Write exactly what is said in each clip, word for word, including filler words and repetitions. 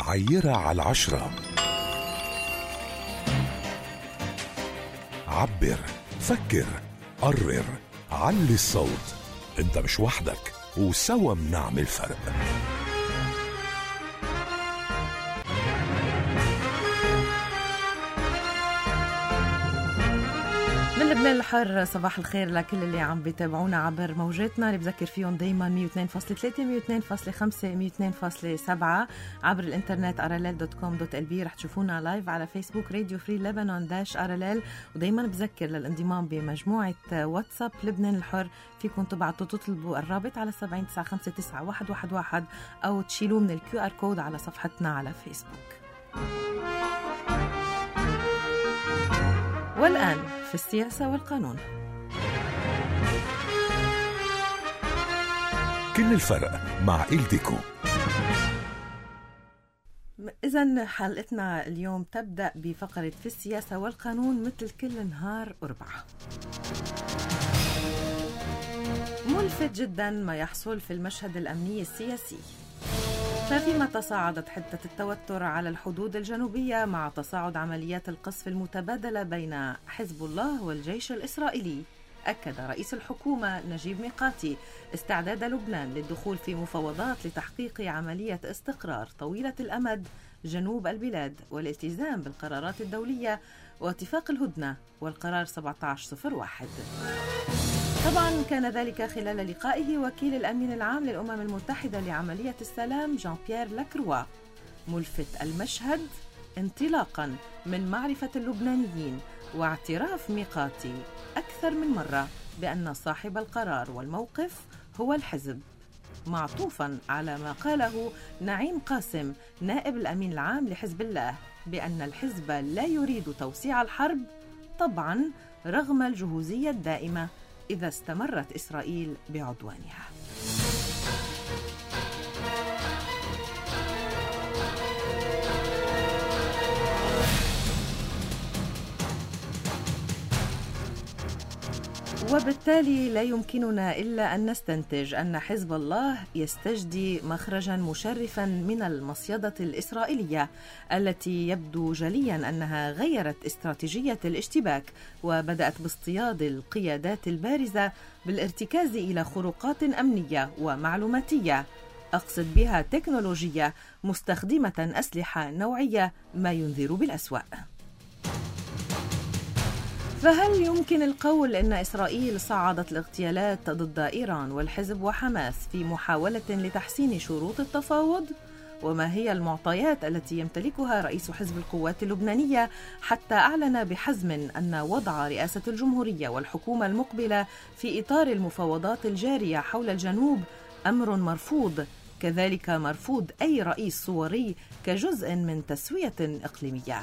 عيرة على العشرة. عبر، فكر، قرر، علي الصوت. انت مش وحدك، وسوا بنعمل فرق. من لبنان الحر، صباح الخير لكل اللي عم بيتابعونا عبر موجاتنا اللي بذكر فيهم دايما مية واثنين فاصلة ثلاثة مية واثنين فاصلة خمسة مية واثنين فاصلة سبعة عبر الانترنت ار ال ال دوت كوم دوت ال بي. رح تشوفونا لايف على فيسبوك راديو فري لبنان داش ار ال ال. ودايما بذكر للانضمام بمجموعة واتساب لبنان الحر فيكم تبعتوا تطلبوا الرابط على سبعين تسعة خمسة تسعة واحد واحد واحد او تشيلوه من الكيو ار كود على صفحتنا على فيسبوك. والآن في السياسة والقانون. كل الفرق مع إلديكو. إذن حلقتنا اليوم تبدأ بفقرة في السياسة والقانون مثل كل نهار أربعة. ملفت جدا ما يحصل في المشهد الأمني السياسي، ففيما تصاعدت حدة التوتر على الحدود الجنوبية مع تصاعد عمليات القصف المتبادلة بين حزب الله والجيش الإسرائيلي، أكد رئيس الحكومة نجيب ميقاتي استعداد لبنان للدخول في مفاوضات لتحقيق عملية استقرار طويلة الأمد جنوب البلاد والالتزام بالقرارات الدولية واتفاق الهدنة والقرار سبعة عشر صفر واحد. طبعا كان ذلك خلال لقائه وكيل الأمين العام للأمم المتحدة لعملية السلام جان بيير لاكروا، ملفت المشهد انطلاقا من معرفة اللبنانيين واعتراف ميقاتي أكثر من مرة بأن صاحب القرار والموقف هو الحزب، معطوفا على ما قاله نعيم قاسم نائب الأمين العام لحزب الله بأن الحزب لا يريد توسيع الحرب طبعا رغم الجهوزية الدائمة إذا استمرت إسرائيل بعدوانها. وبالتالي لا يمكننا إلا أن نستنتج أن حزب الله يستجدي مخرجا مشرفا من المصيدة الإسرائيلية التي يبدو جليا أنها غيرت استراتيجية الاشتباك وبدأت باصطياد القيادات البارزة بالارتكاز إلى خروقات أمنية ومعلوماتية، أقصد بها تكنولوجية مستخدمة أسلحة نوعية ما ينذر بالأسوأ. فهل يمكن القول أن إسرائيل صعدت الاغتيالات ضد إيران والحزب وحماس في محاولة لتحسين شروط التفاوض؟ وما هي المعطيات التي يمتلكها رئيس حزب القوات اللبنانية حتى أعلن بحزم أن وضع رئاسة الجمهورية والحكومة المقبلة في إطار المفاوضات الجارية حول الجنوب أمر مرفوض، كذلك مرفوض أي رئيس صوري كجزء من تسوية إقليمية؟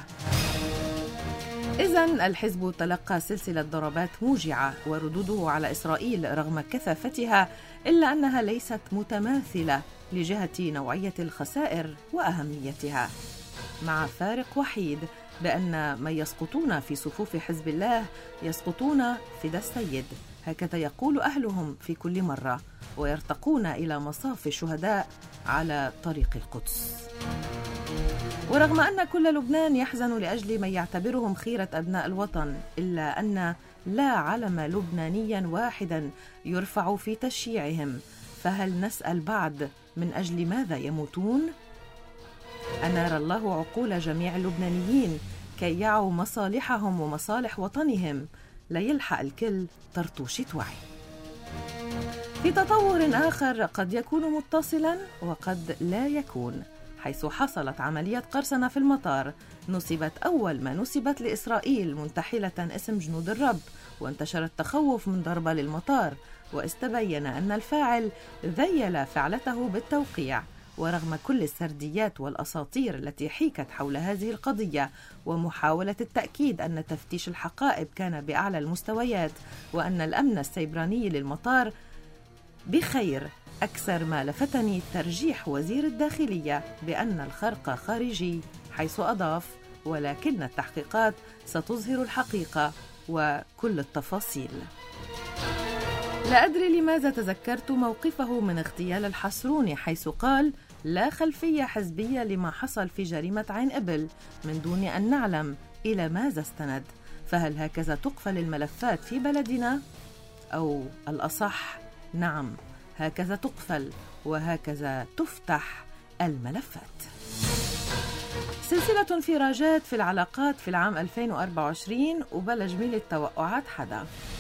إذن الحزب تلقى سلسلة ضربات موجعة وردوده على إسرائيل رغم كثافتها إلا أنها ليست متماثلة لجهة نوعية الخسائر وأهميتها، مع فارق وحيد بأن من يسقطون في صفوف حزب الله يسقطون فدى السيد، هكذا يقول أهلهم في كل مرة، ويرتقون إلى مصاف الشهداء على طريق القدس. ورغم أن كل لبنان يحزن لأجل من يعتبرهم خيرة أبناء الوطن، إلا أن لا علم لبنانيا واحدا يرفع في تشييعهم، فهل نسأل بعد من أجل ماذا يموتون؟ أنار الله عقول جميع اللبنانيين كي يعوا مصالحهم ومصالح وطنهم، ليلحق الكل طرطوشة وعي. في تطور آخر قد يكون متصلا وقد لا يكون، حيث حصلت عملية قرصنة في المطار نسبت أول ما نسبت لإسرائيل منتحلة اسم جنود الرب، وانتشر التخوف من ضربة للمطار، واستبين أن الفاعل ذيل فعلته بالتوقيع. ورغم كل السرديات والأساطير التي حيكت حول هذه القضية ومحاولة التأكيد أن تفتيش الحقائب كان بأعلى المستويات وأن الأمن السيبراني للمطار بخير، أكثر ما لفتني ترجيح وزير الداخلية بأن الخرق خارجي، حيث أضاف: ولكن التحقيقات ستظهر الحقيقة وكل التفاصيل. لا أدري لماذا تذكرت موقفه من اغتيال الحسروني، حيث قال: لا خلفية حزبية لما حصل في جريمة عين إبل من دون أن نعلم إلى ماذا استند. فهل هكذا تقفل الملفات في بلدنا؟ أو الأصح نعم، هكذا تقفل وهكذا تفتح الملفات. سلسلة انفراجات في العلاقات في العام ألفين وأربعة وعشرين وبلا جميلة توقعات حدا.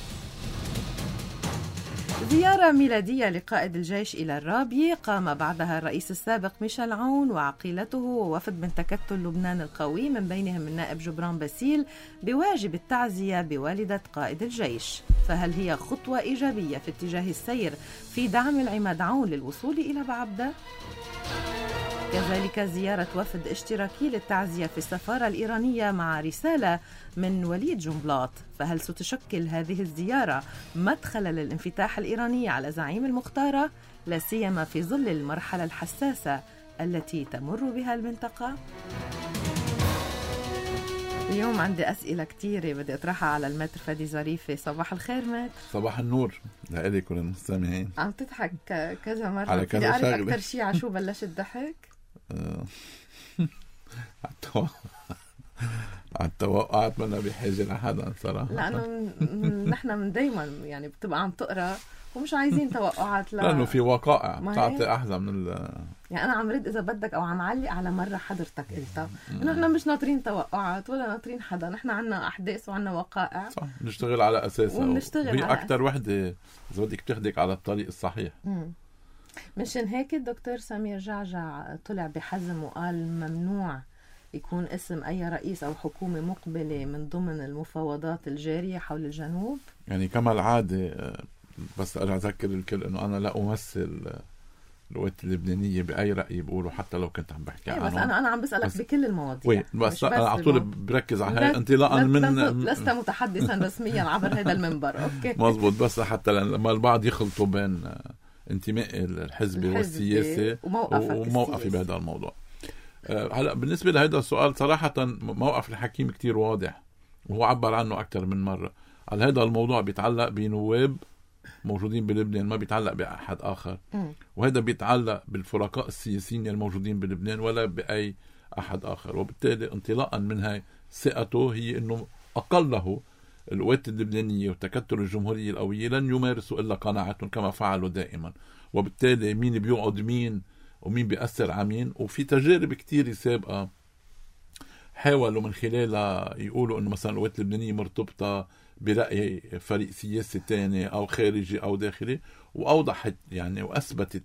زيارة ميلادية لقائد الجيش إلى الرابية قام بعدها الرئيس السابق ميشيل عون وعقيلته ووفد من تكتل لبنان القوي من بينهم النائب جبران باسيل بواجب التعزية بوالدة قائد الجيش. فهل هي خطوة إيجابية في اتجاه السير في دعم العماد عون للوصول إلى بعبدة؟ كذلك زيارة وفد اشتراكي للتعزية في السفارة الإيرانية مع رسالة من وليد جنبلاط. فهل ستشكل هذه الزيارة مدخلا للانفتاح الإيراني على زعيم المختارة، لا سيما في ظل المرحلة الحساسة التي تمر بها المنطقة؟ اليوم عندي أسئلة كتيرة بدي أطرحها على المتر فادي ظريفة. صباح الخير متر. صباح النور لإلك وللمستمعين. عم تضحك كذا مرة على كذا بدي أعرف شغلة. أكتر شيء على شو بلشت الضحك؟ على التوقعات منا بحاجة لحدا صراحة، لأنه نحن من دايما يعني بتبقى عم تقرأ ومش عايزين توقعات. لا لأنه في وقائع بتعطي أحلى من ال يعني أنا عم رد إذا بدك أو عم علق على مرة حضرتك قلتها إنه نحن مش ناطرين توقعات ولا ناطرين حدا، نحن عنا أحداث وعنا وقائع صح، نشتغل على أساسها ونشتغل وهي على أكتر وحدة إذا بدك تاخدك على الطريق الصحيح. مم. مشان هيك الدكتور سمير جعجع طلع بحزم وقال ممنوع يكون اسم أي رئيس أو حكومة مقبلة من ضمن المفاوضات الجارية حول الجنوب. يعني كما العادة بس أرجع أذكر الكل إنه أنا لا أمثل القوات اللبنانية بأي رأي بقوله حتى لو كنت عم بحكي عنه. بس أنا أنا عم بسألك بس بكل المواضيع. بس أنا على طول بركز على هاي انطلاقا من لست متحدثا رسميا عبر هذا المنبر. أوكي مزبوط، بس حتى لما البعض يخلطوا بين انتماء الحزب والسياسة وموقفي بهذا الموضوع. هلا بالنسبة لهذا السؤال صراحة موقف الحكيم كتير واضح وهو عبر عنه أكثر من مرة. على هذا الموضوع بيتعلق بنواب موجودين بلبنان، ما بيتعلق بأحد آخر، وهذا بيتعلق بالفرقاء السياسيين الموجودين بلبنان ولا بأي أحد آخر. وبالتالي انطلاقا من هاي ثقته هي أنه أقله القوات اللبنانية وتكتل الجمهورية القوية لن يمارسوا إلا قناعتهم كما فعلوا دائما. وبالتالي مين بيقعد مين ومين بيأثر على مين. وفي تجارب كتير سابقة حاولوا من خلالها يقولوا أنه مثلا القوات اللبنانية مرتبطة برأي فريق سياسي تاني أو خارجي أو داخلي، وأوضحت يعني وأثبتت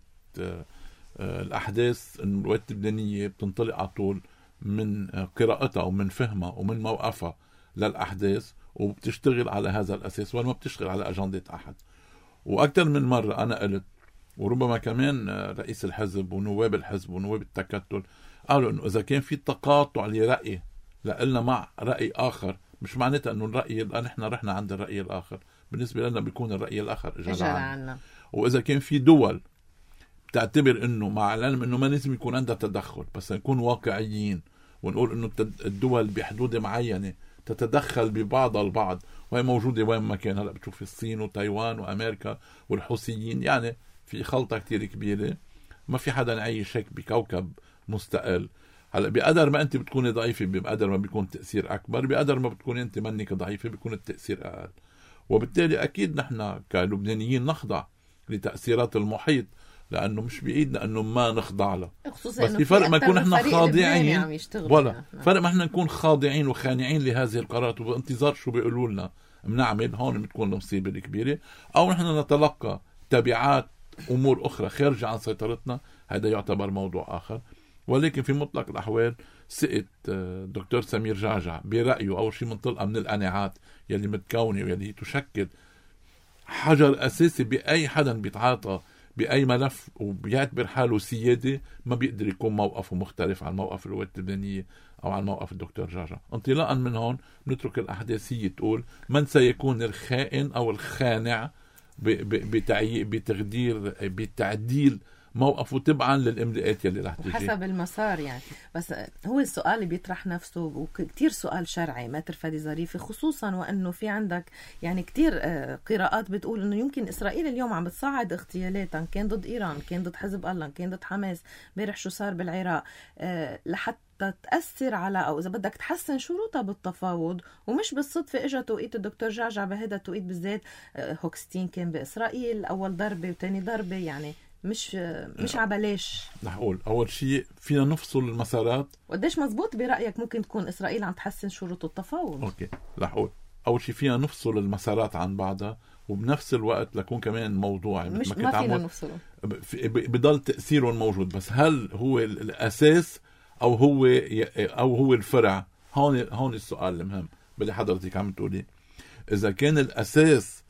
الأحداث أن القوات اللبنانية بتنطلق على طول من قراءتها ومن فهمها ومن موقفها للأحداث وبتشتغل على هذا الأساس وما بتشتغل على أجندة أحد. وأكثر من مرة أنا قلت وربما كمان رئيس الحزب ونواب الحزب ونواب التكتل قالوا أنه إذا كان في تقاطع لرأي لقلنا مع رأي آخر مش معناتها أنه الرأي نحن رحنا عند الرأي الآخر، بالنسبة لنا بيكون الرأي الآخر إجا عنا. وإذا كان في دول تعتبر أنه مع العلم أنه ما لازم يكون عندها تدخل بس نكون واقعيين ونقول أنه الدول بحدود معينة تتدخل ببعض البعض وهي موجودة وين ما كان. هلأ بتشوف الصين وتايوان وأمريكا والحوثيين، يعني في خلطة كتير كبيرة ما في حدا نعيش هيك بكوكب مستقل. هلا بقدر ما انت بتكوني ضعيفه بقدر ما بيكون تأثير اكبر، بقدر ما بتكوني انت منك ضعيفه بيكون التأثير اقل. وبالتالي اكيد نحن كلبنانيين نخضع لتأثيرات المحيط لانه مش بايدنا انه ما نخضع له، بس في فرق ما نكون احنا خاضعين ولا فرق ما احنا نكون خاضعين وخانعين لهذه القرارات وبانتظار شو بيقولوا لنا بنعمل. هون بتكون المصيبه الكبيره، او نحن نتلقى تبعات امور اخرى خارجه عن سيطرتنا، هذا يعتبر موضوع اخر. ولكن في مطلق الأحوال سئت دكتور سمير جعجع برأيه أول شيء منطلقة من القناعات يلي متكونة ويلي تشكل حجر أساسي بأي حدا بيتعاطى بأي ملف وبيعتبر حاله سيادي ما بيقدر يكون موقفه مختلف عن موقف القوات اللبنانية أو عن موقف الدكتور جعجع. انطلاقا من هون نترك الأحداثية تقول من سيكون الخائن أو الخانع بتغيير بتغدير بتعديل موقفه تبعا للإملاءات يلي رح تجي حسب المسار يعني. بس هو السؤال اللي بيطرح نفسه وكتير سؤال شرعي ماتر فادي ظريفي، خصوصا وأنه في عندك يعني كتير قراءات بتقول أنه يمكن إسرائيل اليوم عم بتصعد اغتيالات، كان ضد إيران، كان ضد حزب الله، كان ضد حماس، بيرح شو صار بالعراق، لحتى تأثر على أو إذا بدك تحسن شروطها بالتفاوض. ومش بالصدفة إجا توقيت الدكتور جعجع بهذا التوقيت بالذات. هوكستين كان بإسرائيل أول ضربة وتاني ضربة، يعني مش مش عبلاش. رح أقول أول شيء فينا نفصل المسارات. وقديش مزبوط برأيك ممكن تكون إسرائيل عم تحسن شروط التفاوض؟ أوكي رح أقول أول شيء فينا نفصل المسارات عن بعضها، وبنفس الوقت لكون كمان موضوعي مش ما, ما فينا نفصله، بضل تأثيره موجود. بس هل هو الأساس أو هو أو هو الفرع؟ هون هون السؤال المهم باللي حضرتك عم تقولي. إذا كان الأساس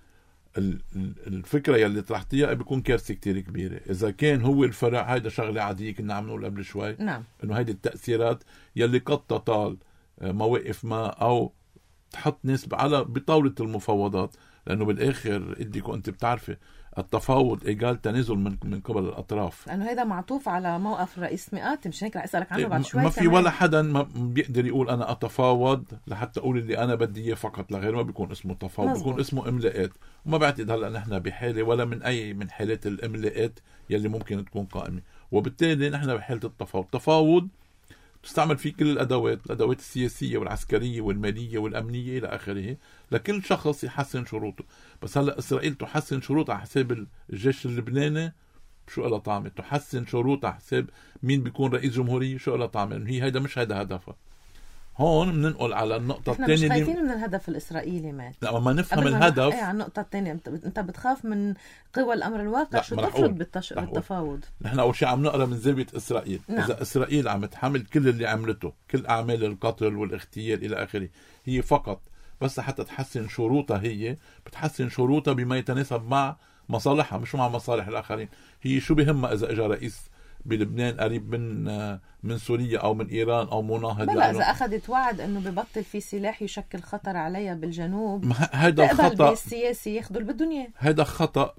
الفكرة يلي طرحتيها بيكون كارثة كتير كبيرة. إذا كان هو الفرع هيدا شغلة عادية كنا عم نقول قبل شوي. نعم. إنه هيدي التأثيرات يلي قد تطال مواقف ما أو تحط نسبة على بطاولة المفاوضات، لأنه بالآخر إديك وأنت بتعرفي التفاوض إيجال تنازل من من قبل الأطراف، لأنه هذا معطوف على موقف رئيس مئات. مش هيك رح أسألك عنه بعد شوي. ما في ولا حدا ما بيقدر يقول أنا أتفاوض لحتى أقول اللي أنا بدي إياه فقط لغير، ما بيكون اسمه تفاوض، مزبوط. بيكون اسمه إملاءات. وما بعتقد هلا نحن بحالة ولا من أي من حالات الإملاءات يلي ممكن تكون قائمة، وبالتالي نحن بحالة التفاوض. تفاوض تستعمل فيه كل الأدوات، الأدوات السياسية والعسكرية والمالية والأمنية إلى آخره، لكل شخص يحسن شروطه. بس هلأ إسرائيل تحسن شروطها على حساب الجيش اللبناني، شو لها طعمة؟ تحسن شروطها على حساب مين بيكون رئيس جمهورية، شو لها طعمة؟ هي هيدا مش هيدا هدفها. هون بننقل على النقطة الثانية. احنا مش خايفين اللي... من الهدف الإسرائيلي مات. لا ما نفهم الهدف. ايه على النقطة الثانية، انت بتخاف من قوى الأمر الواقع شو تفرض بالتش... بالتفاوض. نحن أول شيء عم نقرأ من زاوية إسرائيل. نعم. إذا إسرائيل عم تحمل كل اللي عملته، كل أعمال القتل والاغتيال إلى آخره، هي فقط بس حتى تحسن شروطها، هي بتحسن شروطها بما يتناسب مع مصالحها مش مع مصالح الآخرين. هي شو بهمها إذا إجا رئيس بلبنان قريب من من سوريا او من ايران او مناهض؟ بلا اذا اخذت وعد انه ببطل في سلاح يشكل خطر عليها بالجنوب، هذا الخطا السياسي ياخذوا اللي بدهم اياه. هذا خطا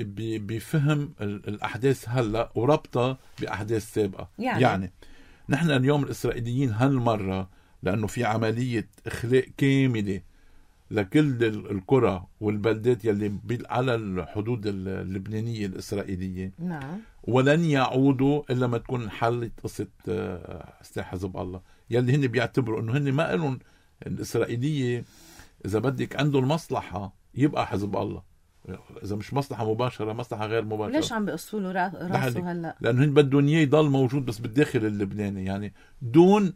بفهم الاحداث هلا وربطها باحداث سابقه. يعني, يعني نحن اليوم الاسرائيليين هالمره لانه في عمليه اخلاء كامله لكل القرى والبلدات يلي على الحدود اللبنانية الإسرائيلية. نعم. ولن يعودوا إلا ما تكون حلت قصة سلاح حزب الله، يلي هن بيعتبروا إنه هن ما قالوا الإسرائيلية إذا بدك عنده المصلحة يبقى حزب الله، إذا مش مصلحة مباشرة مصلحة غير مباشرة. ليش عم بيقصوا له راسه هلا؟ لأنه هن بدهم إياه يضل موجود بس بالداخل اللبناني، يعني دون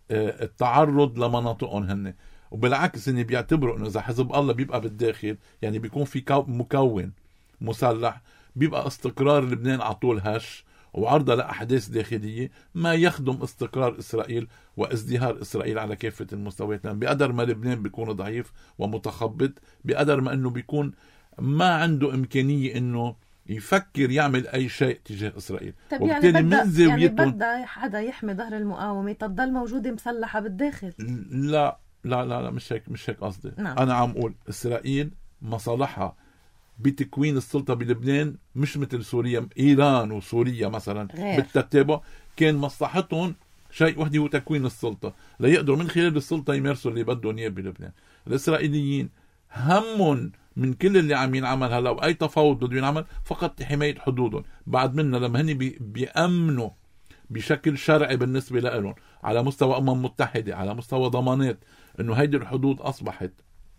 التعرض لمناطقهم هن. وبالعكس هن بيعتبروا انه اذا حزب الله بيبقى بالداخل يعني بيكون في مكون مسلح، بيبقى استقرار لبنان على طول هش وعرضة لأحداث داخلية ما يخدم استقرار إسرائيل وازدهار إسرائيل على كافة المستويات. لأن بقدر ما لبنان بيكون ضعيف ومتخبط، بقدر ما انه بيكون ما عنده إمكانية انه يفكر يعمل أي شيء تجاه إسرائيل. طب يعني بدأ يعني بدأ حدا يحمي ظهر المقاومة تضل موجودة مسلحة بالداخل؟ لا لا لا لا مش هيك مش هيك قصدي. نعم. أنا عم أقول إسرائيل مصالحها بتكوين السلطة بلبنان مش مثل سوريا، إيران وسوريا مثلا بالتتابع كان مصلحتهم شيء وحده هو تكوين السلطة ليقدروا من خلال السلطة يمارسوا اللي بدهم إياه بلبنان. الإسرائيليين همهم من كل اللي عم ينعمل هلا وأي تفاوض بده ينعمل فقط حماية حدودهم. بعد منا لما هني بي بيأمنوا بشكل شرعي بالنسبة لهم على مستوى أمم متحدة، على مستوى ضمانات إنه هيدي الحدود أصبحت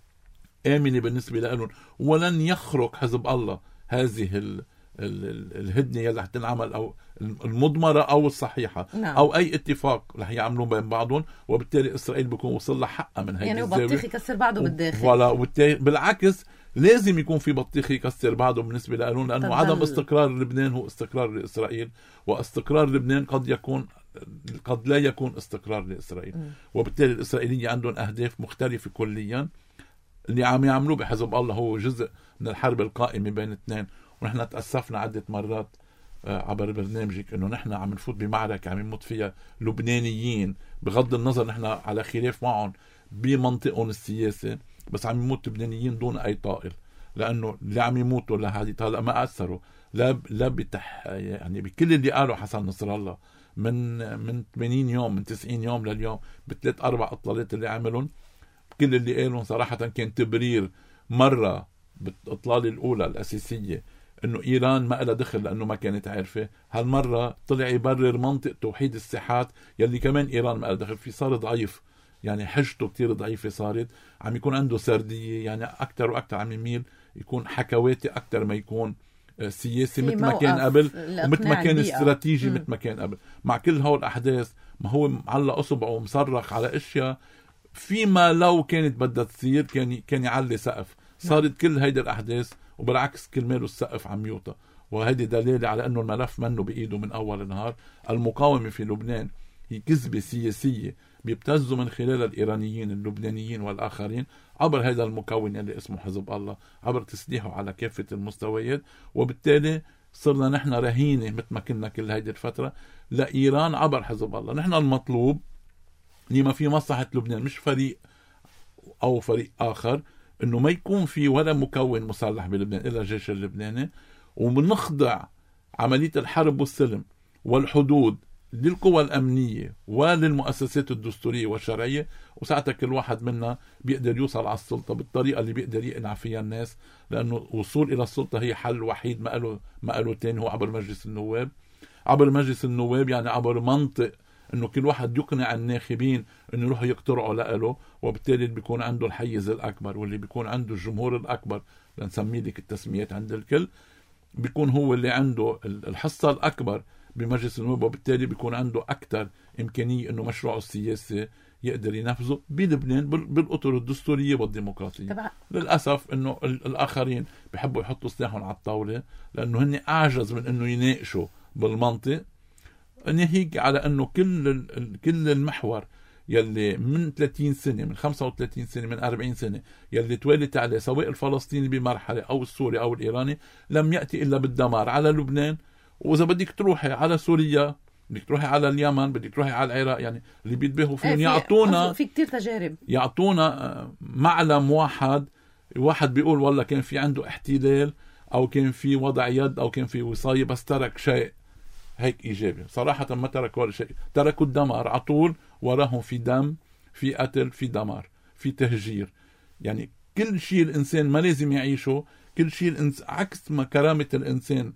آمنة بالنسبة لهم ولن يخرق حزب الله هذه ال ال الهدنة اللي هتنعمل أو المضمرة أو الصحيحة. نعم. أو أي اتفاق رح يعملون بين بعضهم، وبالتالي إسرائيل بيكون وصل لها حقها من هذه يعني الزاوية. يعني بطيخ يكسر بعضه بالداخل. ولا وبالتالي بالعكس لازم يكون في بطيخ يكسر بعضه بالنسبة لهم، لأنه تضل. عدم استقرار لبنان هو استقرار لإسرائيل، واستقرار لبنان قد يكون قد لا يكون استقرار لإسرائيل. م. وبالتالي الإسرائيليين عندهم أهداف مختلفة كليا. اللي عم يعملوه بحزب الله هو جزء من الحرب القائمة بين اثنين، ونحن تأسفنا عدة مرات عبر برنامجك انه نحن عم نفوت بمعركة عم يموت فيها لبنانيين بغض النظر نحن على خلاف معهم بمنطقهم السياسي، بس عم يموت لبنانيين دون اي طائل، لانه اللي عم يموتوا لهذه هلا ما اثروا لا لا بتح يعني بكل اللي قاله حسن نصر الله من من ثمانين يوم من تسعين يوم لليوم بثلاث اربع اطلالات اللي عملهم، كل اللي قالهم صراحه كان تبرير. مره بالاطلاله الاولى الاساسيه انه ايران ما لها دخل لانه ما كانت عارفه، هالمره طلع يبرر منطق توحيد الساحات يلي كمان ايران ما لها دخل فيه، صار ضعيف يعني حجته كتير ضعيفه صارت، عم يكون عنده سرديه يعني اكثر واكثر عم يميل يكون حكواتي اكثر ما يكون سياسي مثل ما كان قبل، ومثل ما كان استراتيجي مثل ما كان قبل. مع كل هول الاحداث ما هو معلق اصبعه ومصرخ على اشياء فيما لو كانت بدها تصير كان كان يعلي سقف. صارت كل هيدي الاحداث وبالعكس كل ماله السقف عم يوطى، وهذه دليل على انه الملف منه بايده من اول النهار. المقاومه في لبنان هي كذبه سياسيه بيبتزوا من خلال الايرانيين اللبنانيين والاخرين عبر هذا المكون اللي اسمه حزب الله، عبر تسليحه على كافه المستويات، وبالتالي صرنا نحن رهينه مثل ما كنا كل هيدي الفتره لايران عبر حزب الله. نحن المطلوب لما في مصلحه لبنان، مش فريق او فريق اخر، انه ما يكون في ولا مكون مسلح بلبنان الا الجيش اللبناني، وبنخضع عمليه الحرب والسلم والحدود للقوى الأمنية وللمؤسسات الدستورية والشرعية، وساعتها كل واحد منا بيقدر يوصل على السلطة بالطريقة اللي بيقدر يقنع فيها الناس، لأنه وصول إلى السلطة هي حل وحيد ما قالوا ما قالوا تاني، هو عبر مجلس النواب. عبر مجلس النواب يعني عبر منطق إنه كل واحد يقنع الناخبين إنه يروحوا يقترعوا لقله، وبالتالي بيكون عنده الحيز الأكبر واللي بيكون عنده الجمهور الأكبر، لنسميه لك التسميات عند الكل، بيكون هو اللي عنده الحصة الأكبر بمجلس النواب، وبالتالي بيكون عنده أكثر إمكانية إنه مشروعه السياسي يقدر ينفذه بلبنان بالأطر الدستورية والديمقراطية. طبعا. للأسف إنه الآخرين بيحبوا يحطوا سلاحهم على الطاولة لأنه هن أعجز من إنه يناقشوا بالمنطق، ناهيك على إنه كل كل المحور يلي من ثلاثين سنة من خمسة وثلاثين سنة من أربعين سنة يلي توالت عليه سواء الفلسطيني بمرحلة أو السوري أو الإيراني لم يأتي إلا بالدمار على لبنان. وإذا بدك تروحي على سوريا، بدك تروحي على اليمن، بدك تروحي على العراق، يعني اللي بيتباهوا فيهم يعطونا في كتير تجارب، يعطونا معلم واحد واحد بيقول والله كان في عنده احتلال أو كان في وضع يد أو كان في وصاية بس ترك شيء هيك إيجابي. صراحة ما تركوا ولا شيء، تركوا الدمار على طول، وراهم في دم، في قتل، في دمار، في تهجير. يعني كل شيء الإنسان ما لازم يعيشه، كل شيء الإنس... عكس ما كرامة الإنسان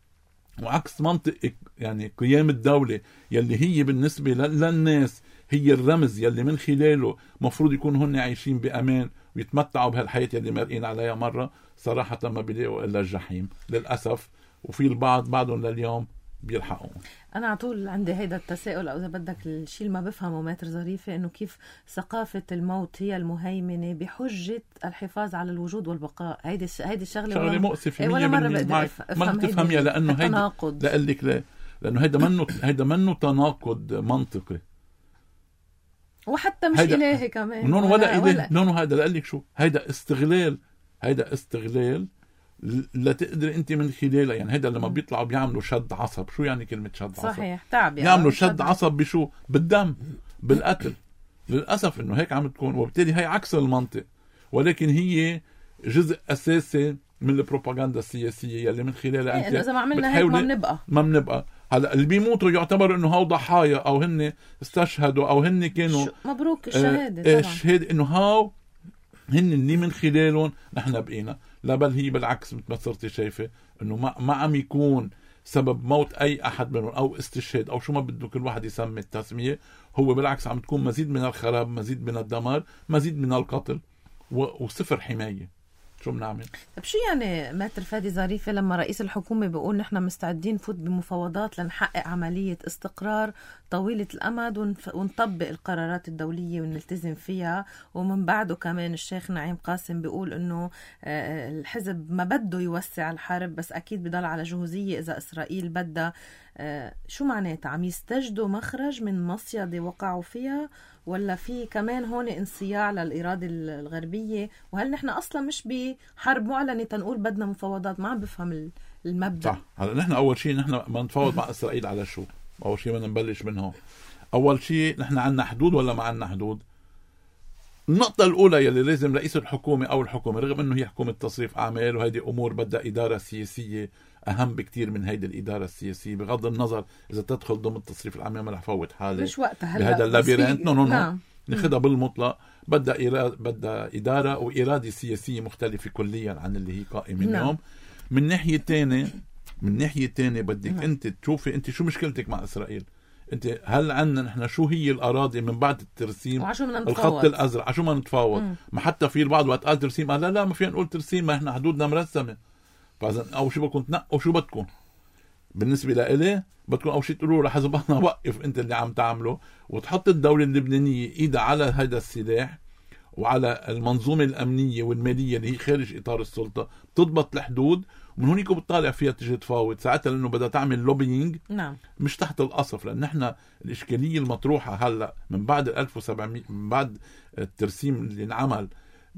وعكس منطق يعني قيام الدولة يلي هي بالنسبة للناس هي الرمز يلي من خلاله مفروض يكون هن عايشين بأمان ويتمتعوا بهالحياة يلي مرقين عليها مرة. صراحة ما بيلاقوا إلا الجحيم للأسف، وفي البعض بعضهم لليوم بيلحقوا. أنا على طول عندي هيدا التساؤل، أو إذا بدك الشيء اللي ما بفهمه ماتر ظريفة، إنه كيف ثقافة الموت هي المهيمنة بحجة الحفاظ على الوجود والبقاء. هيدي هيدي الشغلة شغلة مؤسفة ولا مرة بقدر أفهم ما بتفهميها، لأنه هيدا لأقول لك ليه، لأنه هيدا منه هيدا منه تناقض منطقي، وحتى مش إلهي كمان نون ولا إله نون. هيدا لأقول لك شو، هيدا استغلال، هيدا استغلال لا تقدر انت من خلاله. يعني هذا لما بيطلعوا بيعملوا شد عصب، شو يعني كلمه شد عصب؟ صحيح، تعب يعني. يعملوا شد عصب بشو؟ بالدم، بالقتل. للاسف انه هيك عم تكون، وبالتالي هي عكس المنطق، ولكن هي جزء اساسي من البروباغندا السياسيه يلي من خلالها انت اذا ما عملنا هيك ما بنبقى ما بنبقى هلا اللي بيموتوا يعتبر انه هو ضحايا او هن استشهدوا او هن كانوا مبروك الشهاده. آه طبعا الشهاده انه هاو هن اللي من خلالهم نحن بقينا. لا بل هي بالعكس مثل ما صرتي شايفه انه ما, ما عم يكون سبب موت اي احد منهم او استشهاد او شو ما بده كل واحد يسمي التسميه، هو بالعكس عم تكون مزيد من الخراب، مزيد من الدمار، مزيد من القتل وصفر حمايه. شو بنعمل؟ طب شو يعني ماتر فادي ظريفة لما رئيس الحكومة بيقول نحن مستعدين نفوت بمفاوضات لنحقق عملية استقرار طويلة الأمد ونطبق القرارات الدولية ونلتزم فيها، ومن بعده كمان الشيخ نعيم قاسم بيقول إنه الحزب ما بده يوسع الحرب بس أكيد بضل على جهوزية إذا إسرائيل بدها. شو معناتها؟ عم يستجدوا مخرج من مصيدة وقعوا فيها، ولا في كمان هون انصياع للإرادة الغربية؟ وهل نحن أصلا مش بحرب معلنة تنقول بدنا مفاوضات؟ ما عم بفهم المبدأ. صح. هلا نحن أول شيء نحن ما نتفاوض مع إسرائيل على شو؟ أول شيء ما نبلش من هون. أول شيء نحن عنا حدود ولا ما عنا حدود؟ النقطة الأولى يلي لازم رئيس الحكومة أو الحكومة، رغم أنه هي حكومة تصريف أعمال وهذه أمور بدها إدارة سياسية أهم بكتير من هيدي الإدارة السياسية، بغض النظر إذا تدخل ضمن تصريف الأعمال ما رح فوت حالي مش وقتها هلا بهذا اللابيرنت. نو نو نعم. ناخدها بالمطلق، بدها إرادة، بدها إدارة وإرادة سياسية مختلفة كليا عن اللي هي قائمة نعم. اليوم. من ناحية تانية من ناحية تانية بدك نعم. أنت تشوفي أنت شو مشكلتك مع إسرائيل. أنت هل عنا نحن شو هي الأراضي من بعد الترسيم الخط الأزرق عشو ما نتفاوض؟ مم. ما حتى في البعض وقت قال ترسيم قال لا لا ما فينا نقول ترسيم، ما إحنا حدودنا مرسمة. فإذا أول شيء بدكم تنقوا شو بدكم. بالنسبة لإلي بدكم أول شيء تقولوا لحزب الله وقف أنت اللي عم تعمله، وتحط الدولة اللبنانية إيدها على هذا السلاح وعلى المنظومة الأمنية والمالية اللي هي خارج إطار السلطة، تضبط الحدود، ومن هونيك بتطالع فيها تجي تفاوض ساعتها، لأنه بدها تعمل لوبينج. نعم. مش تحت القصف، لأن احنا الإشكالية المطروحة هلأ من بعد ألف وسبعمية من بعد الترسيم اللي انعمل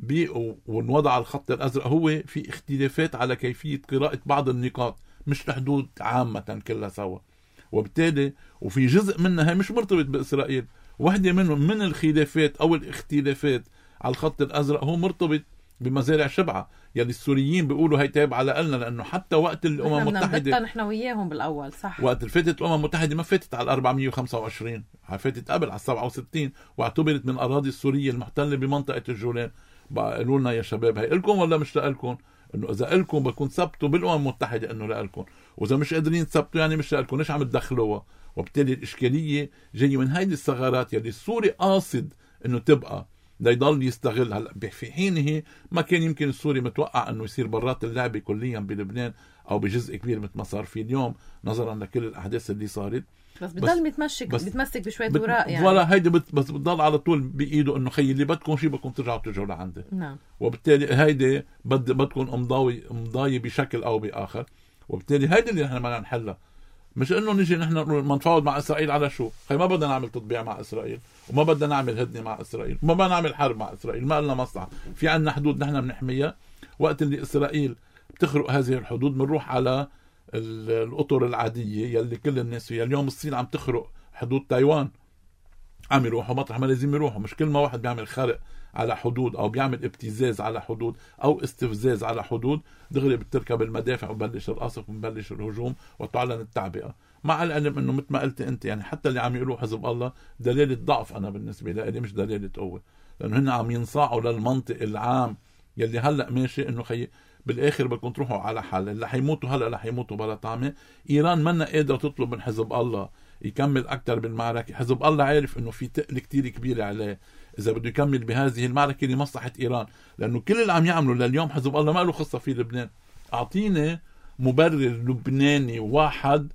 ونوضع الخط الأزرق هو في اختلافات على كيفية قراءة بعض النقاط، مش الحدود عامة كلها سوا. وبالتالي وفي جزء منها مش مرتبط بإسرائيل، واحدة منهم من الخلافات أو الاختلافات على الخط الأزرق هو مرتبط بمزارع شبعة يلي السوريين بيقولوا هي تابعة لنا، لأنه حتى وقت الأمم المتحدة نحن وياهم بالأول صح، وقت فاتت الأمم المتحدة ما فاتت على أربعمية وخمسة وعشرين، فاتت قبل على سبعة وستين، واعتبرت من الأراضي السورية المحتلة بمنطقة الجولان. بقى قالوا لنا يا شباب هي لكم ولا مش لكم؟ انه اذا لكم بكون ثبتوا بالامم المتحده انه لكم، واذا مش قادرين تثبتوا يعني مش لكم، ليش عم تدخلوها؟ وبالتالي الاشكاليه جايه من هيدي الثغرات يلي السوري قاصد انه تبقى ليضل يستغل. هلا في حينه ما كان يمكن السوري متوقع انه يصير برات اللعبه كليا بلبنان او بجزء كبير مثل ما صار في اليوم نظرا لكل الاحداث اللي صارت، بس بضل متمشك بتمسك بشويه اوراق يعني ولا هيدي بت بس بتضل على طول بايده انه خيي اللي بدكم شيء بدكم ترجعوا ترجعوا لعندي. نعم. وبالتالي هيدي بد بدكم امضاوي امضاي بشكل او باخر، وبالتالي هيدي اللي نحن بدنا نحلها. مش انه نجي نحن ما نتفاوض مع اسرائيل على شو، خي ما بدنا نعمل تطبيع مع اسرائيل، وما بدنا نعمل هدنه مع اسرائيل، وما بدنا نعمل حرب مع اسرائيل، ما لنا مصلحه. في عندنا حدود نحن بنحميها، وقت اللي اسرائيل بتخرق هذه الحدود بنروح على الأطر العادية يلي كل الناس فيها. اليوم الصين عم تخرق حدود تايوان، عم يروحوا مطرح ما لازم يروحوا. مش كل ما واحد بيعمل خرق على حدود أو بيعمل ابتزاز على حدود أو استفزاز على حدود دغري بتركب المدافع وبلش القصف وبلش الهجوم وتعلن التعبئة. مع العلم أنه مثل ما قلت أنت يعني حتى اللي عم يقولوا حزب الله دلالة ضعف، أنا بالنسبة لي مش دلالة قوة، لأنه هن عم ينصاعوا للمنطق العام يلي هلأ ماشي أنه خي بالاخر بدكم تروحوا على حل اللي حيموتوا هلا اللي حيموتوا بلا طعمه. ايران منا قادره تطلب من حزب الله يكمل اكثر بالمعركه. حزب الله عارف انه في تقل كتير كبيره عليه اذا بده يكمل بهذه المعركه لمصلحه ايران، لانه كل اللي عم يعملوا لليوم حزب الله ما له خصه في لبنان. اعطيني مبرر لبناني واحد،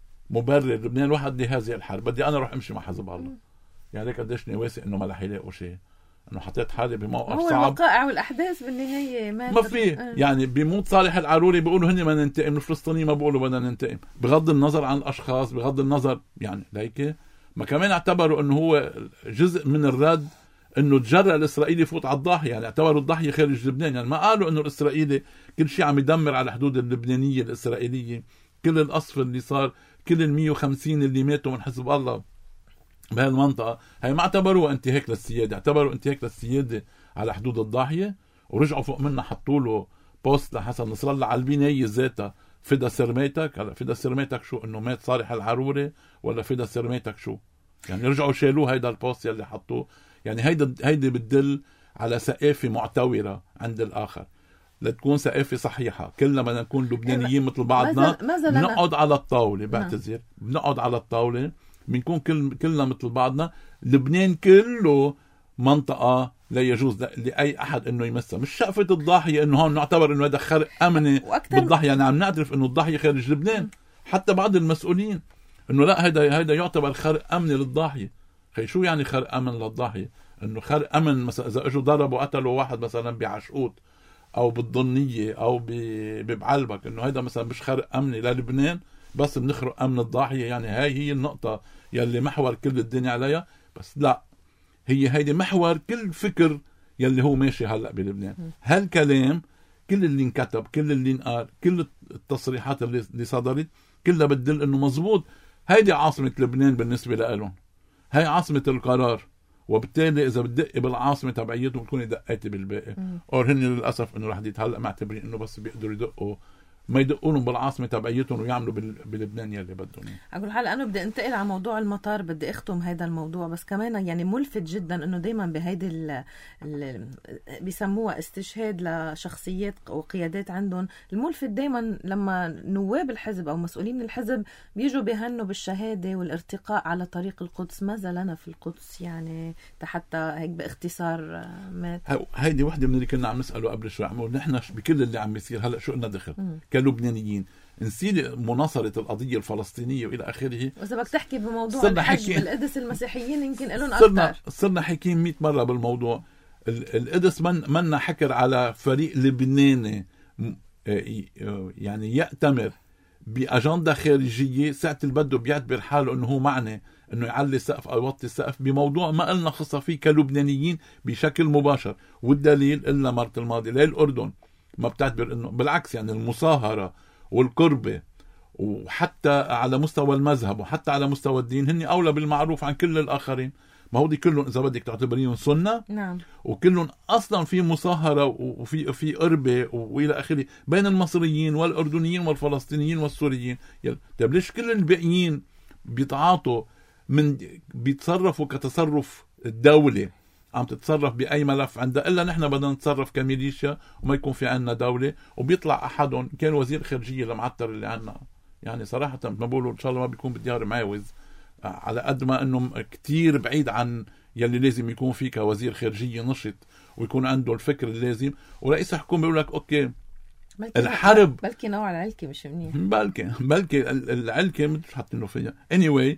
مبرر لبنان واحد لهذه الحرب، بدي انا اروح امشي مع حزب الله. يعني قديش واثق انه ما رح يلاقوا شيء، انه حطيت حالي بموقف هو صعب. الوقائع والاحداث بالنهايه ما, ما في أه. يعني بيموت صالح العروري بيقولوا هن ما ننتقم، الفلسطينيين ما بيقولوا بدنا ننتقم، بغض النظر عن الاشخاص، بغض النظر يعني ليك ما كمان اعتبروا انه هو جزء من الرد انه تجرأ الاسرائيلي يفوت على الضاحيه، يعني اعتبروا الضحيه خارج لبنان. يعني ما قالوا انه الاسرائيلي كل شيء عم يدمر على الحدود اللبنانيه الاسرائيليه، كل القصف اللي صار، كل ال مية وخمسين اللي ماتوا من حزب الله بهالمنطقة، هي ما اعتبروها انتهاك للسيادة، اعتبروا انتهاك للسيادة على حدود الضاحية، ورجعوا فوق منها حطوا له بوست لحسن نصر الله على البناية ذاتها فدا سرميتك. هلا فدا سرميتك شو؟ انه مات صالح العروري ولا فدا سرميتك شو؟ يعني رجعوا شالوه هيدا البوست يلي حطوه. يعني هيدا هيدا بتدل على ثقافة معتورة عند الآخر. لتكون ثقافة صحيحة كلنا بدنا نكون لبنانيين مثل بعضنا، بنقعد على الطاولة، بعتذر بنقعد على الطاولة بنكون كل كلنا مثل بعضنا. لبنان كله منطقة لا يجوز لأي أحد إنه يمسها. مش شقفة الضاحية إنه هون نعتبر إنه هذا خرق أمني بالضاحية، يعني عم نعترف إنه الضاحية خارج لبنان. حتى بعض المسؤولين إنه لا هذا هذا يعتبر خرق أمني للضاحية. خي شو يعني خرق أمن للضاحية؟ إنه خرق أمن مثلا إذا إجوا ضربوا قتلوا واحد مثلا بعشقوت أو بالضنية أو ببعلبك، إنه هذا مثلا مش خرق أمني للبنان، بس بنخرق أمن الضاحية. يعني هاي هي النقطة يلي محور كل الدنيا عليها. بس لا، هي هيدي محور كل فكر يلي هو ماشي هلأ بلبنان. هالكلام كل اللي انكتب، كل اللي انقال، كل التصريحات اللي, اللي صدرت كلها بتدل انه مزبوط. هيدي عاصمة لبنان بالنسبة لهم، هاي عاصمة القرار، وبالتالي اذا بتدقي بالعاصمه تبعيتهم بتكوني دقيتي بالباقي. اور هن للاسف انه رح هلا معتبرين انه بس بيقدروا يدقوا ما يدقونهم بالعاصمه تبعيتهم ويعملوا بلبنان يلي بدهم. اقول هلا انا بدي انتقل على موضوع المطار، بدي اختم هذا الموضوع، بس كمان يعني ملفت جدا انه دائما بهيدي ال ال بيسموها استشهاد لشخصيات وقيادات عندهم. الملفت دائما لما نواب الحزب او مسؤولين من الحزب بيجوا بيهنوا بالشهاده والارتقاء على طريق القدس. ماذا لنا في القدس يعني حتى هيك باختصار مات؟ هيدي وحده من اللي كنا عم نساله قبل شوي، عم نحن بكل اللي عم بيصير هلا شو لنا دخل م. كلبنانيين نسيل مناصرة القضية الفلسطينية وإلى آخره. وإذا بدك تحكي بموضوع الحج بالقدس المسيحيين يمكن لهم أكثر. صرنا صرنا حكيين مئة مرة بالموضوع. القدس من منا حكر على فريق لبناني يعني يأتمر بأجندة خارجية ساعة البدو بيعتبر حاله إنه هو معنى إنه يعلي سقف أو يوطي السقف بموضوع ما قلنا خصة فيه كلبنانيين بشكل مباشر. والدليل إلا مرة الماضي لا الأردن ما بتعتبر إنه بالعكس، يعني المصاهرة والقربة وحتى على مستوى المذهب وحتى على مستوى الدين هن أولى بالمعروف عن كل الآخرين. ما هو دي كلهم إذا بدك تعتبريهم سنة. نعم. وكلهم أصلا في مصاهرة وفي في قربة وإلى آخره بين المصريين والأردنيين والفلسطينيين والسوريين. طيب ليش كل الباقيين بيتعاطوا من بيتصرفوا كتصرف الدولة عم تتصرف بأي ملف عندها، إلا نحن بدنا نتصرف كميليشيا وما يكون في عنا دولة؟ وبيطلع أحدهم كان وزير خارجية المعتر اللي عنا، يعني صراحة ما بقولوا إن شاء الله ما بيكون بديار معاوز على قد ما إنه كتير بعيد عن يلي لازم يكون فيه كوزير خارجية نشط ويكون عنده الفكر اللازم. ورئيس الحكومة بيقول لك أوكي الحرب بلكي نوع العلكة مش منيح، بلكي بلكي العلكة مش حاطينه فيها anyway.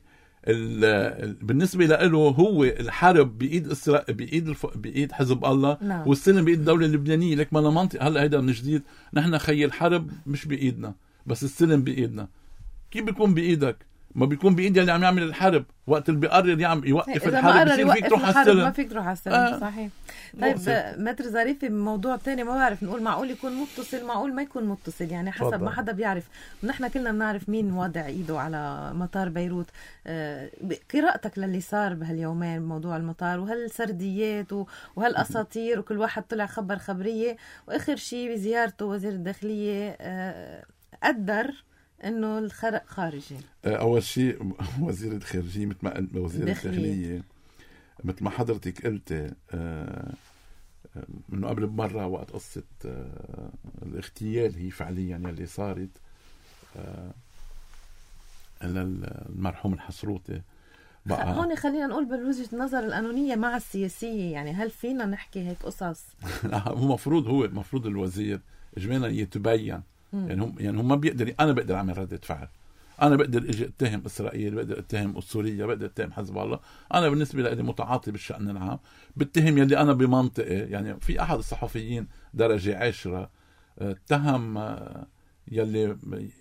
بالنسبة له هو الحرب بإيد إسرائيل بإيد الف... بإيد حزب الله. نعم. والسلم بإيد الدولة اللبنانية. لك ما أنا منطق هلا هيدا من جديد نحن خي الحرب مش بإيدنا بس السلم بإيدنا. كيف بيكون بإيدك؟ ما بيكون بإيد اللي عم يعمل الحرب وقت اللي بيقرر يعمل يوقف الحرب بصير فيك تروح على السلم. ما فيك تروح على السلم. آه. صحيح. طيب متر ظريفي بموضوع تاني ما بعرف نقول معقول يكون متصل معقول ما يكون متصل يعني حسب فضل. ما حدا بيعرف. نحن كلنا بنعرف مين واضع ايده على مطار بيروت. آه قراءتك للي صار بهاليومين بموضوع المطار وهالسرديات وهالاساطير وكل واحد طلع خبر خبرية واخر شيء بزيارته وزير الداخلية آه قدر انه الخرق خارجي. اول شيء وزير الخارجية مثل ما وزير الداخلية مثل ما حضرتك قلت آه انه قبل بمرة وقت قصة آه الاغتيال هي فعليا يلي صارت آه للمرحوم الحسروتي. بقى هون خلينا نقول بالوجهة النظر القانونية مع السياسية يعني هل فينا نحكي هيك قصص؟ هو مفروض هو مفروض الوزير اجمالا يتبين يعني هم يعني هم ما بيقدر. انا بقدر اعمل ردة فعل، انا بقدر اجي اتهم اسرائيل، بقدر اتهم سوريا، بقدر اتهم حزب الله. انا بالنسبه لي متعاطي بالشان العام، بتهم يلي انا بمنطقه. يعني في احد الصحفيين درجه عشرة اتهم يلي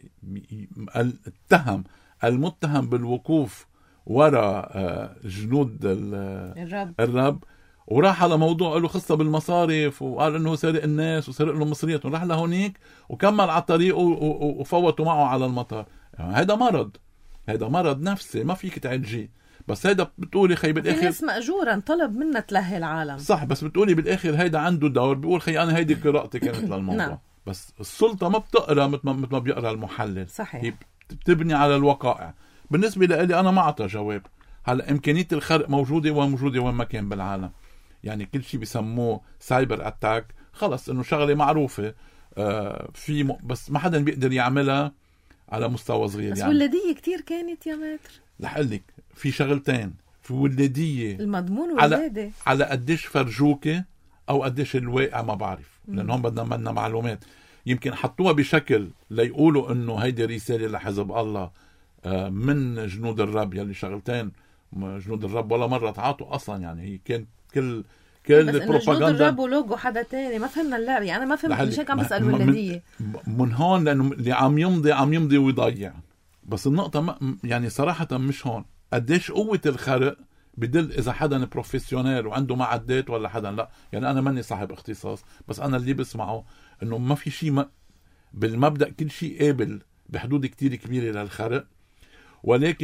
اتهم المتهم بالوقوف وراء جنود الرب, الرب وراح على موضوع له خصة بالمصارف وقال انه سرق الناس وسرق له مصرياتهم. راح لهونيك وكمل على طريقه وفوتوا معه على المطار. يعني هيدا مرض، هيدا مرض نفسي ما فيك تعالجيه. بس هيدا بتقولي خي بالاخر في ناس مأجورا طلب منا تلهي العالم صح، بس بتقولي بالاخر هيدا عنده دور. بيقول خي انا هيدي قراءتي كانت للموضوع. نعم. بس السلطة ما بتقرا مثل ما بيقرا المحلل. صحيح. هي بتبني على الوقائع. بالنسبة لي انا ما اعطى جواب. هلا امكانية الخرق موجودة وموجودة وين ما كان بالعالم. يعني كل شيء بيسموه سايبر اتاك خلص انه شغله معروفه. آه في م... بس ما حدا بيقدر يعملها على مستوى صغير. بس يعني ولاديه كتير كانت يا متر. رح اقول لك في شغلتين، في ولاديه المضمون ولاده على على قديش فرجوكه او قديش الواقع ما بعرف، لان هون بدنا بدنا معلومات. يمكن حطوها بشكل ليقولوا انه هيدي رساله لحزب الله آه من جنود الرب يلي شغلتين جنود الرب ولا مره تعاطوا اصلا. يعني هي كان كل كل البروباغندا جنود الرب ولوجو حدا تاني ما فهمنا اللعبه. يعني انا ما فهمت مش هيك عم بسال ولاديه من, من هون لانه اللي عم يمضي عم يمضي ويضيع. بس النقطه ما يعني صراحه مش هون قديش قوه الخرق بدل اذا حدا بروفيسيونيل وعنده معدات ولا حدا لا. يعني انا ماني صاحب اختصاص بس انا اللي بسمعه انه ما في شيء ما بالمبدا كل شيء قابل بحدود كتير كبيره للخرق، ولكن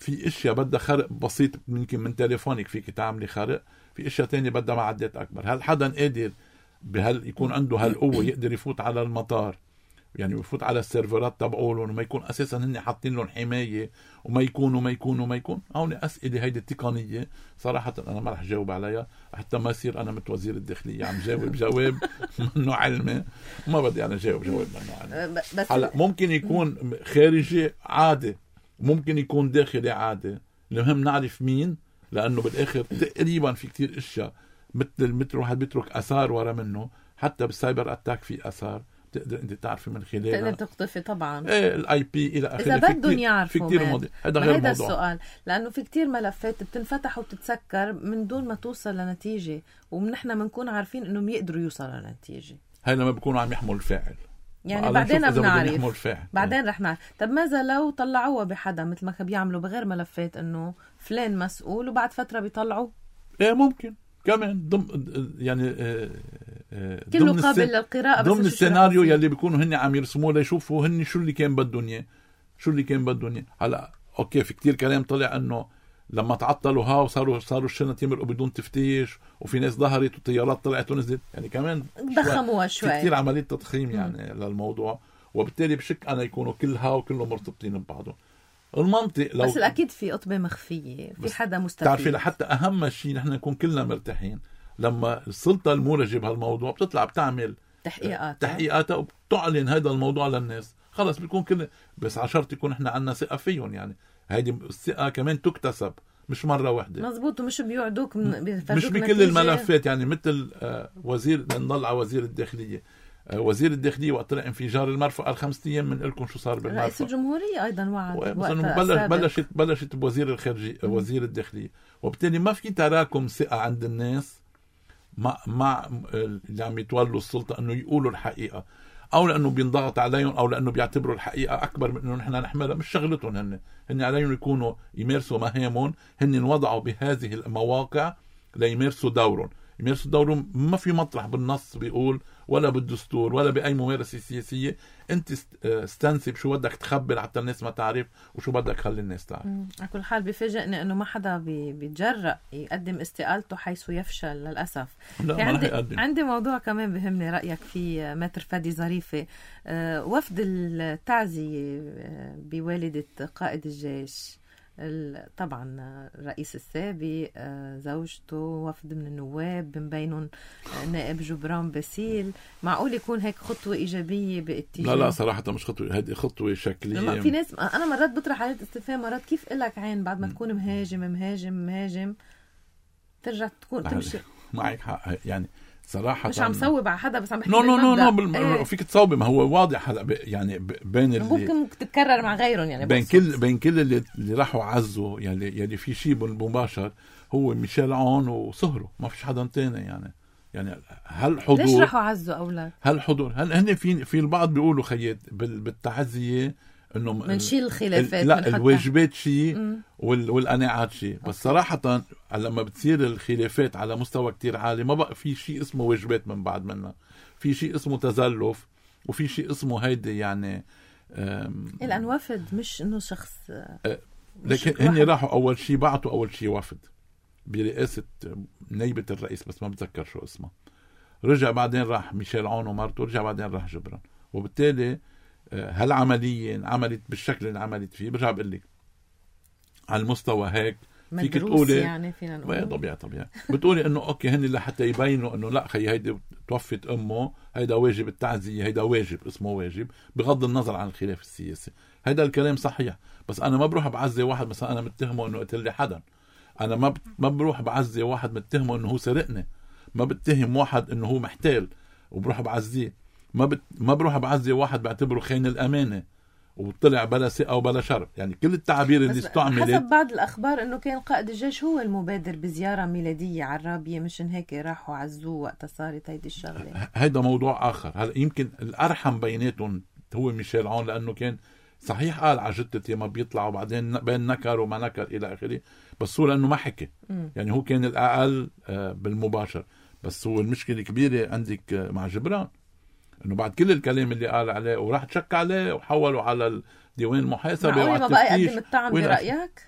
في اشياء بدها خرق بسيط ممكن من تليفونك فيك تعملي خرق، في اشياء تانية بدها معدات اكبر. هل حدا قادر بهال يكون عنده هالقوه يقدر يفوت على المطار، يعني يفوت على السيرفرات تبعولهم وما يكون اساسا هن حاطين لهم حمايه وما يكون وما يكون وما يكون؟ هون اسئله هيدي التقنيه صراحه انا ما رح جاوب عليها حتى ما يصير انا مت وزير الداخليه عم جاوب جواب منه علمي، ما بدي انا جاوب جواب منه علمي. هلا ممكن يكون خارجي عادي، ممكن يكون داخلي عادي، المهم نعرف مين، لانه بالاخر تقريبا في كتير اشياء مثل مثل واحد بيترك اثار ورا منه، حتى بالسايبر اتاك في اثار تقدر انت تعرفي من خلالها، تقدر تقطفي طبعا ايه الاي بي الى اخره. اذا بدهم يعرفوا في كثير مواضيع، هذا غير هذا موضوع. السؤال، لانه في كتير ملفات بتنفتح وبتتسكر من دون ما توصل لنتيجه، ونحن بنكون عارفين انهم يقدروا يوصلوا لنتيجه. هاي لما بيكونوا عم يحملوا الفاعل، يعني بعدين بنعرف بعدين رح نعرف. طب ماذا لو طلعوها بحدا مثل ما بيعملوا بغير ملفات انه فلان مسؤول وبعد فتره بيطلعوا؟ ايه ممكن كمان ضم يعني آه آه كله قابل للقراءه، ضمن السيناريو يلي بيكونوا هن عم يرسموه ليشوفوا هن شو اللي كان بدهم اياه، شو اللي كان بدهم اياه. هلا اوكي في كتير كلام طلع انه لما تعطلوا ها وصاروا صاروا الشنط يمرقوا بدون تفتيش، وفي ناس ظهرت وطيارات طلعت ونزلت، يعني كمان ضخموها شوي، في كتير عمليه تضخيم يعني م. للموضوع، وبالتالي بشك انا يكونوا كلها وكلهم مرتبطين ببعضهم. المنطق لو بس اكيد في قطبه مخفيه، في حدا مستفيد. تعرفي لحتى اهم شيء نحن نكون كلنا مرتاحين لما السلطه المولجه بهالموضوع بتطلع بتعمل تحقيقات تحقيقاتها وبتعلن هذا الموضوع للناس، خلص بيكون كل بس عشرت يكون احنا عنا ثقه فيهم. يعني هيدي الثقه كمان تكتسب مش مره واحده. مزبوط، ومش بيوعدوك من مش بكل الملفات. يعني مثل وزير نضل على وزير الداخليه، وزير الداخليه وقت طلع انفجار المرفأ قال خمسة ايام من لكم شو صار بالمرفأ. رئيس الجمهوريه ايضا وعد بلش بلشت بلشت بوزير الخارجيه وزير الداخليه، وبالتالي ما في تراكم ثقه عند الناس مع مع اللي عم يتولوا السلطه انه يقولوا الحقيقه، او لانه بينضغط عليهم، او لانه بيعتبروا الحقيقه اكبر من انه نحن نحملها. مش شغلتهم، هن هن عليهم يكونوا يمارسوا مهامهم، هن انوضعوا بهذه المواقع ليمارسوا دورهم. يمارسوا دورهم ما في مطرح بالنص بيقول ولا بالدستور ولا باي ممارسه سياسيه انت استنسب شو بدك تخبر حتى الناس ما تعرف وشو بدك خلي الناس تعرف. على كل حال بفاجئني انه ما حدا بيتجرأ يقدم استقالته حيث يفشل للاسف. لا عندي يقدم. عندي موضوع كمان بهمني رايك فيه متر فادي ظريفه. أه وفد التعزيه بوالده قائد الجيش، طبعا الرئيس السابق، زوجته، وفد من النواب من بينهم نائب جبران باسيل. معقول يكون هيك خطوة إيجابية باتجاه؟ لا لا صراحة مش خطوة، هذه خطوة شكلية. في ناس أنا مرات بطرح عليه استفهام، مرات كيف إلك عين بعد ما تكون مهاجم مهاجم مهاجم ترجع تكون تمشي؟ معك حق يعني صراحة، مش عم صوب على حدا بس عم بحكي نو نو نو نو بال... ايه. فيك تصوبي، ما هو واضح هلا ب... يعني ب... بين اللي ممكن تتكرر مع غيرهم، يعني بين كل بين كل اللي, اللي راحوا عزوا يعني يعني في شيء بالمباشر هو ميشيل عون وصهره، ما فيش حدا تاني. يعني يعني هل حضور ليش راحوا عزوا اولاد؟ هل حضور هل هن في في البعض بيقولوا خيات بال... بالتعزية انه منشيل الخلافات، لا الواجبات شيء وال... والقناعات شيء. بس صراحة لما بتصير الخلافات على مستوى كتير عالي ما بقى في شيء اسمه واجبات من بعد منها، في شيء اسمه تزلف، وفي شيء اسمه هيدي يعني الان وفد، مش انه شخص. لكن هن راحوا اول شيء بعتوا اول شيء وفد برئاسة نيبة الرئيس بس ما بتذكر شو اسمه، رجع بعدين راح ميشيل عون ومرته، رجع بعدين راح جبران. وبالتالي هالعملية عملت بالشكل اللي عملت فيه. برجع بقول لك على المستوى هيك فيك تقولي يعني فينا نقول طبيعي طبيعي بتقولي انه اوكي هن اللي حتى يبينوا انه لا خي هيدي توفت امه، هيدا واجب التعزية، هيدا واجب اسمه واجب بغض النظر عن الخلاف السياسي. هيدا الكلام صحيح، بس انا ما بروح بعزي واحد مثلا انا متهمه انه قتل لي حدا، انا ما ما بروح بعزي واحد متهمه انه هو سرقني، ما بتهم واحد انه هو محتال وبروح بعزيه، ما بت... ما بروح بعزي واحد بعتبره خاين الامانه وطلع بلا ثقه وبلا شرف. يعني كل التعابير اللي استعملت. حسب بعض الاخبار انه كان قائد الجيش هو المبادر بزياره ميلاديه عرابيه، مشان هيك راحوا عزوه وقت صارت هيدي الشغله. هيدا موضوع اخر. هلا يمكن الارحم بيناتهم هو ميشيل عون، لانه كان صحيح قال على جدتي ما بيطلع وبعدين بين نكر وما نكر الى اخره، بس هو لانه ما حكي م. يعني هو كان الاقل بالمباشر. بس هو المشكله الكبيره عندك مع جبران انه بعد كل الكلام اللي قال عليه وراح تشك عليه وحولوا على الديوان المحاسبه ما بقى يقدم الطعم برايك.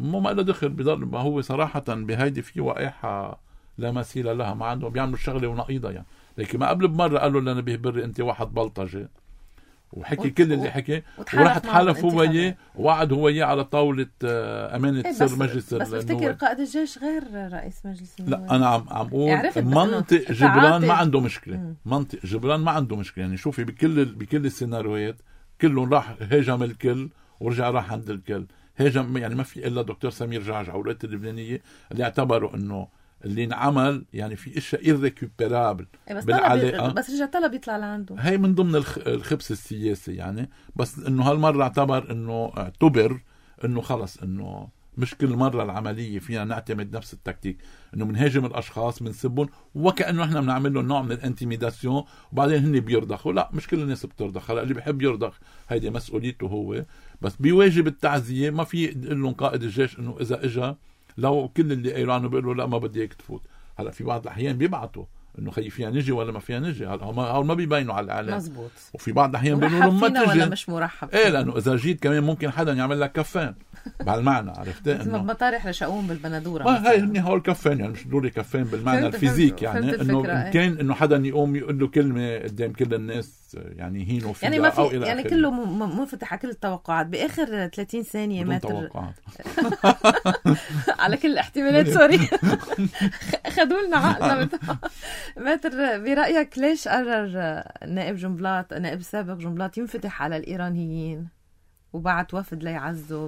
مو ما له دخل بضل. ما هو صراحة بهيدي في وقائح لا مثيل لها، ما عندهم بيعملوا الشغلة ونقيضة يعني. لكن ما قبل بمرة قالوا لنا بهبري أنت واحد بلطجي، وحكي وت... كل اللي حكي، وراح تحالف هو وياه ووعد هو وياه على طاولة أمانة إيه سر مجلس النواب. بس بفتكر قائد الجيش غير رئيس مجلس النواب. لا أنا عم عم أقول منطق جبران ما عنده مشكلة. م. منطق جبران ما عنده مشكلة يعني. شوفي بكل بكل السيناريوهات كلهم راح هاجم الكل ورجع راح عند الكل. هاجم يعني ما في إلا دكتور سمير جعجع والولايات اللبنانية اللي اعتبروا إنه اللي انعمل يعني في اشياء irrecuperable بس بالعلاقه، بس رجع طلب يطلع لعنده. هي من ضمن الخبز السياسي يعني. بس انه هالمره اعتبر انه اعتبر انه خلص انه مش كل مره العمليه فينا نعتمد نفس التكتيك، انه بنهاجم الاشخاص بنسبهم وكانه احنا بنعمل له نوع من الانتيميداسيون وبعدين هن بيرضخوا. لا مش كل الناس بترضخ. هلا اللي بيحب يرضخ هيدي مسؤوليته هو، بس بواجب التعزيه ما في يقول لهم قائد الجيش انه اذا اجى لو كل اللي قالوا عنه بيقولوا لا ما بدي اياك تفوت. هلا في بعض الاحيان بيبعتوا انه خي فيها نجي ولا ما فيها نجي. هلا هم ما بيبينوا على الاعلام. مزبوط. وفي بعض الاحيان بيقولوا لهم ما تجي ولا مش مرحب. ايه لانه اذا جيت كمان ممكن حدا يعمل لك كفان بهالمعنى. عرفت انه مطارح لشؤون بالبندوره. ما هي هني هول كفان يعني مش ضروري كفان بالمعنى الفيزيك يعني. انه كان انه حدا يقوم يقول له كلمه قدام كل الناس يعني يهينوا فيها يعني ما في أو إلى يعني آخره. كله منفتح على كل التوقعات. باخر ثلاثين ثانيه ماتر توقعات على كل الاحتمالات. سوري خذوا لنا عقلنا. ماتر برايك ليش قرر نائب جنبلاط نائب السابق جنبلاط ينفتح على الايرانيين وبعت وفد ليعزوا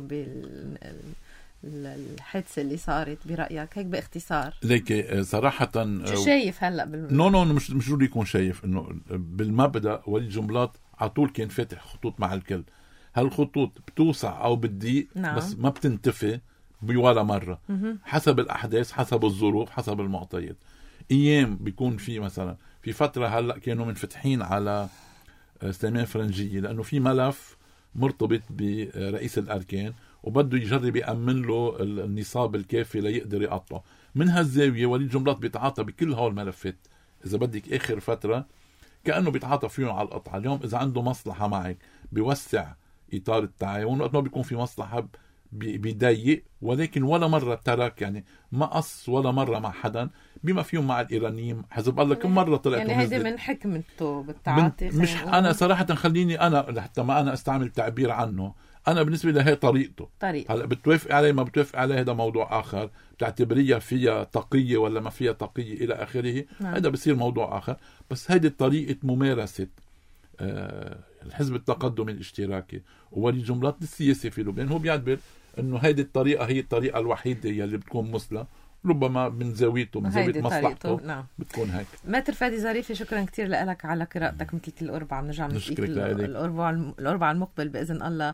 بالحادثه اللي صارت؟ برايك هيك باختصار. ليك صراحه شو شايف هلا بال... نو نو مش مش ضروري يكون شايف انه بالمبدا وليد جنبلاط على طول كان فاتح خطوط مع الكل. هالخطوط بتوسع او بتضيق. نعم. بس ما بتنتفي بولا مره. م-م. حسب الاحداث حسب الظروف حسب المعطيات. ايام بيكون في مثلا في فتره هلا كانوا منفتحين على سليمان فرنجية لانه في ملف مرتبط برئيس الاركان وبده يجرب يأمن له النصاب الكافي ليقدر يقطعه. من هالزاوية وليد جنبلاط بيتعاطى بكل هول الملفات. إذا بدك آخر فترة كأنه بيتعاطى فيهم على القطعة. اليوم إذا عنده مصلحة معك بيوسع إطار التعاون، وقت ما بيكون في مصلحة بيضيق. ولكن ولا مرة ترك يعني ما قص ولا مرة مع حدا بما فيهم مع الإيرانيين. حزب الله كم مرة طلعت يعني هيدي من حكمته بالتعاطي. مش أنا صراحة خليني أنا حتى ما أنا أستعمل تعبير عنه. أنا بالنسبة لهي طريقته. طريق. هلا بتوافق عليه ما بتوافق عليه هذا موضوع آخر. بتعتبريها فيها تقية ولا ما فيها تقية إلى آخره. نعم. هذا بصير موضوع آخر. بس هيدي طريقة ممارسة آه الحزب التقدمي الاشتراكي ووليد جنبلاط السياسي في لبنان. هو بيعتبر إنه هيدي الطريقة هي الطريقة الوحيدة اللي بتكون مثلى. ربما من زاويته من زاوية مصلحته. نعم. بتكون هيك. ماتر فادي ظريفي شكرا كثير لك على قراءتك مثل كل أربعة. بنرجع من الأربعة الأربعة المقبل بإذن الله.